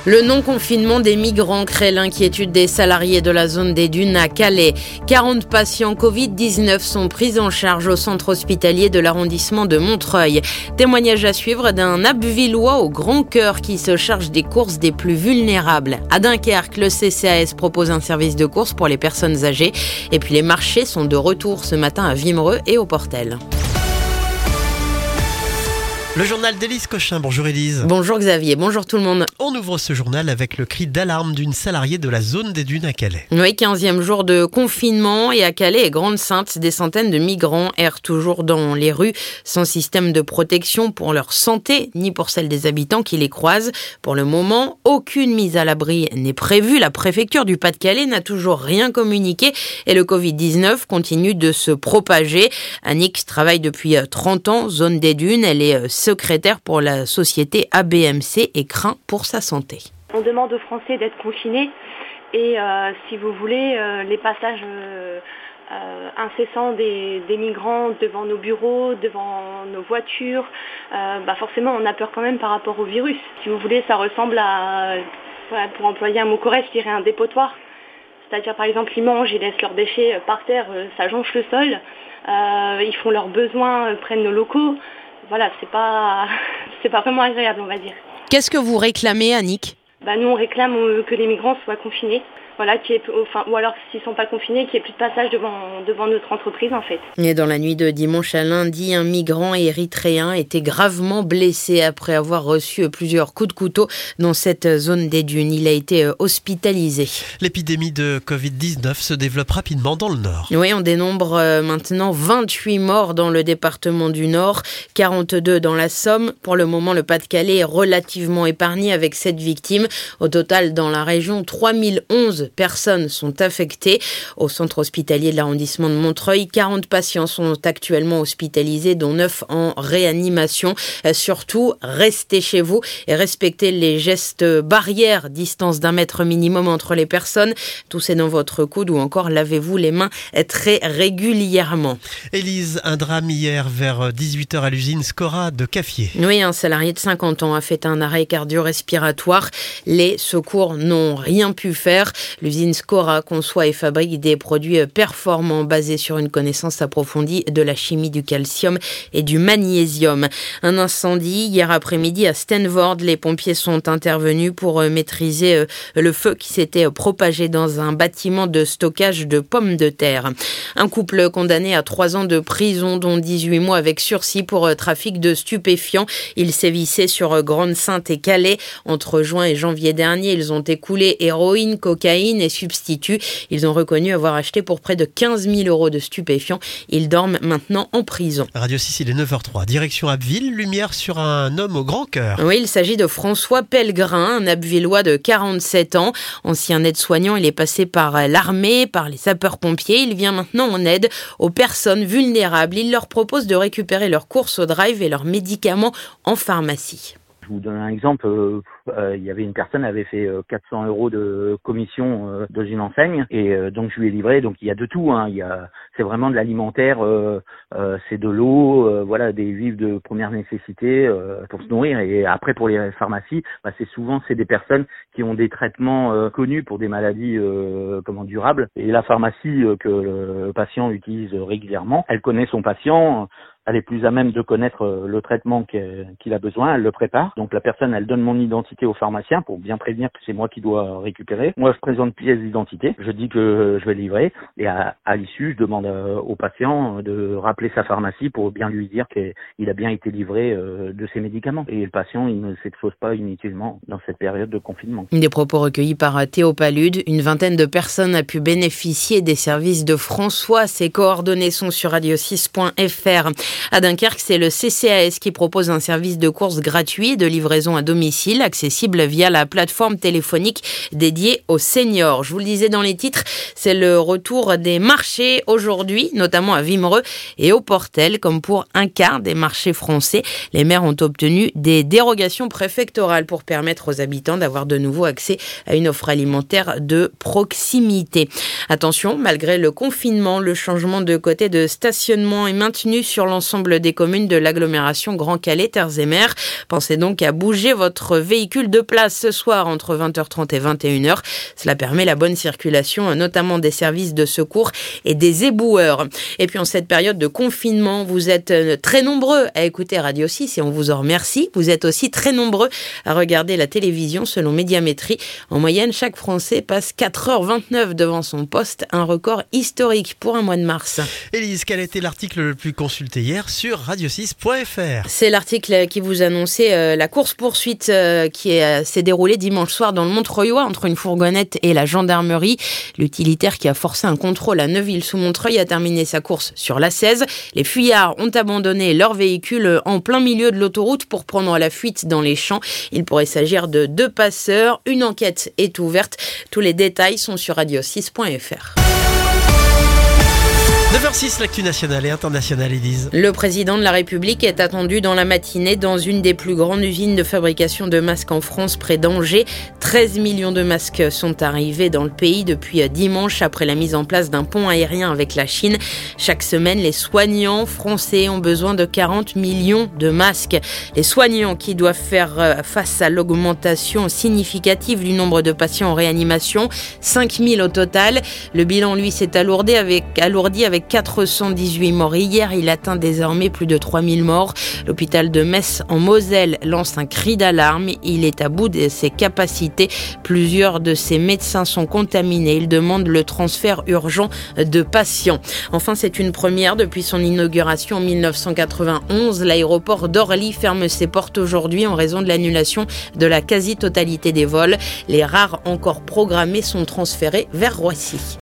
Le non-confinement des migrants crée l'inquiétude des salariés de la zone des Dunes à Calais. 40 patients Covid-19 sont pris en charge au centre hospitalier de l'arrondissement de Montreuil. Témoignage à suivre d'un Abbvillois au grand cœur qui se charge des courses des plus vulnérables. À Dunkerque, le CCAS propose un service de course pour les personnes âgées. Et puis les marchés sont de retour ce matin à Wimereux et au Portel. Le journal d'Élise Cochin. Bonjour Élise. Bonjour Xavier, bonjour tout le monde. On ouvre ce journal avec le cri d'alarme d'une salariée de la zone des Dunes à Calais. Oui, 15e jour de confinement et à Calais et Grande-Synthe, des centaines de migrants errent toujours dans les rues sans système de protection pour leur santé ni pour celle des habitants qui les croisent. Pour le moment, aucune mise à l'abri n'est prévue. La préfecture du Pas-de-Calais n'a toujours rien communiqué et le Covid-19 continue de se propager. Annick travaille depuis 30 ans, zone des Dunes. Elle est secrétaire pour la société ABMC et craint pour sa santé. On demande aux Français d'être confinés et si vous voulez, les passages incessants des migrants devant nos bureaux, devant nos voitures, forcément on a peur quand même par rapport au virus. Si vous voulez, ça ressemble à, pour employer un mot correct, je dirais un dépotoir. C'est-à-dire par exemple ils mangent, ils laissent leurs déchets par terre, ça jonche le sol, ils font leurs besoins, prennent nos locaux. Voilà, c'est pas vraiment agréable, on va dire. Qu'est-ce que vous réclamez, Annick ? Nous, on réclame que les migrants soient confinés. Voilà, ou alors s'ils ne sont pas confinés, qu'il n'y ait plus de passage devant notre entreprise, en fait. Et dans la nuit de dimanche à lundi, un migrant érythréen était gravement blessé après avoir reçu plusieurs coups de couteau dans cette zone des Dunes. Il a été hospitalisé. L'épidémie de Covid-19 se développe rapidement dans le Nord. Oui, on dénombre maintenant 28 morts dans le département du Nord, 42 dans la Somme. Pour le moment, le Pas-de-Calais est relativement épargné avec 7 victimes. Au total, dans la région, 3011 personnes sont affectées. Au centre hospitalier de l'arrondissement de Montreuil, 40 patients sont actuellement hospitalisés, dont 9 en réanimation. Surtout, restez chez vous et respectez les gestes barrières, distance d'1 mètre minimum entre les personnes. Toussez dans votre coude ou encore lavez-vous les mains très régulièrement. Élise, un drame hier vers 18h à l'usine Scora de Caffier. Oui, un salarié de 50 ans a fait un arrêt cardio-respiratoire. Les secours n'ont rien pu faire. L'usine Scora conçoit et fabrique des produits performants basés sur une connaissance approfondie de la chimie du calcium et du magnésium. Un incendie hier après-midi à Stenvoorde. Les pompiers sont intervenus pour maîtriser le feu qui s'était propagé dans un bâtiment de stockage de pommes de terre. Un couple condamné à 3 ans de prison, dont 18 mois avec sursis pour trafic de stupéfiants. Ils sévissaient sur Grande-Synthe et Calais. Entre juin et janvier dernier, ils ont écoulé héroïne, cocaïne et substituts. Ils ont reconnu avoir acheté pour près de 15 000 euros de stupéfiants. Ils dorment maintenant en prison. Radio 6, il est 9h03. Direction Abbeville, lumière sur un homme au grand cœur. Oui, il s'agit de François Pellegrin, un Abbvillois de 47 ans. Ancien aide-soignant, il est passé par l'armée, par les sapeurs-pompiers. Il vient maintenant en aide aux personnes vulnérables. Il leur propose de récupérer leurs courses au drive et leurs médicaments en pharmacie. Je vous donne un exemple. Il y avait une personne qui avait fait 400 euros de commission dans une enseigne et donc je lui ai livré. Donc il y a de tout. C'est vraiment de l'alimentaire, c'est de l'eau, des vivres de première nécessité pour se nourrir. Et après pour les pharmacies, c'est des personnes qui ont des traitements connus pour des maladies durables. Et la pharmacie que le patient utilise régulièrement, elle connaît son patient. Elle est plus à même de connaître le traitement qu'il a besoin, elle le prépare. Donc la personne, elle donne mon identité au pharmacien pour bien prévenir que c'est moi qui dois récupérer. Moi, je présente pièce d'identité, je dis que je vais livrer et à l'issue, je demande au patient de rappeler sa pharmacie pour bien lui dire qu'il a bien été livré de ses médicaments. Et le patient, il ne s'expose pas inutilement dans cette période de confinement. Des propos recueillis par Théo Palude. Une vingtaine de personnes a pu bénéficier des services de François. Ses coordonnées sont sur radio6.fr. À Dunkerque, c'est le CCAS qui propose un service de course gratuit et de livraison à domicile, accessible via la plateforme téléphonique dédiée aux seniors. Je vous le disais dans les titres, c'est le retour des marchés aujourd'hui, notamment à Wimereux et au Portel, comme pour un quart des marchés français. Les maires ont obtenu des dérogations préfectorales pour permettre aux habitants d'avoir de nouveau accès à une offre alimentaire de proximité. Attention, malgré le confinement, le changement de côté de stationnement est maintenu sur l'ensemble l'ensemble des communes de l'agglomération Grand Calais, Terres et Mers. Pensez donc à bouger votre véhicule de place ce soir entre 20h30 et 21h. Cela permet la bonne circulation, notamment des services de secours et des éboueurs. Et puis en cette période de confinement, vous êtes très nombreux à écouter Radio 6 et on vous en remercie. Vous êtes aussi très nombreux à regarder la télévision selon Médiamétrie. En moyenne, chaque Français passe 4h29 devant son poste, un record historique pour un mois de mars. Élise, quel a été l'article le plus consulté hier sur radio6.fr? C'est l'article qui vous annonçait la course-poursuite qui s'est déroulée dimanche soir dans le Montreuilois entre une fourgonnette et la gendarmerie. L'utilitaire qui a forcé un contrôle à Neuville-sous-Montreuil a terminé sa course sur la 16. Les fuyards ont abandonné leur véhicule en plein milieu de l'autoroute pour prendre la fuite dans les champs. Il pourrait s'agir de 2 passeurs. Une enquête est ouverte. Tous les détails sont sur radio6.fr. 9h06, l'actu nationale et internationale, Élise. Le président de la République est attendu dans la matinée dans une des plus grandes usines de fabrication de masques en France, près d'Angers. 13 millions de masques sont arrivés dans le pays depuis dimanche après la mise en place d'un pont aérien avec la Chine. Chaque semaine, les soignants français ont besoin de 40 millions de masques. Les soignants qui doivent faire face à l'augmentation significative du nombre de patients en réanimation, 5000 au total. Le bilan, lui, s'est alourdi avec 418 morts hier. Il atteint désormais plus de 3000 morts. L'hôpital de Metz en Moselle lance un cri d'alarme. Il est à bout de ses capacités. Plusieurs de ses médecins sont contaminés. Il demande le transfert urgent de patients. Enfin, c'est une première depuis son inauguration en 1991. L'aéroport d'Orly ferme ses portes aujourd'hui en raison de l'annulation de la quasi-totalité des vols. Les rares encore programmés sont transférés vers Roissy.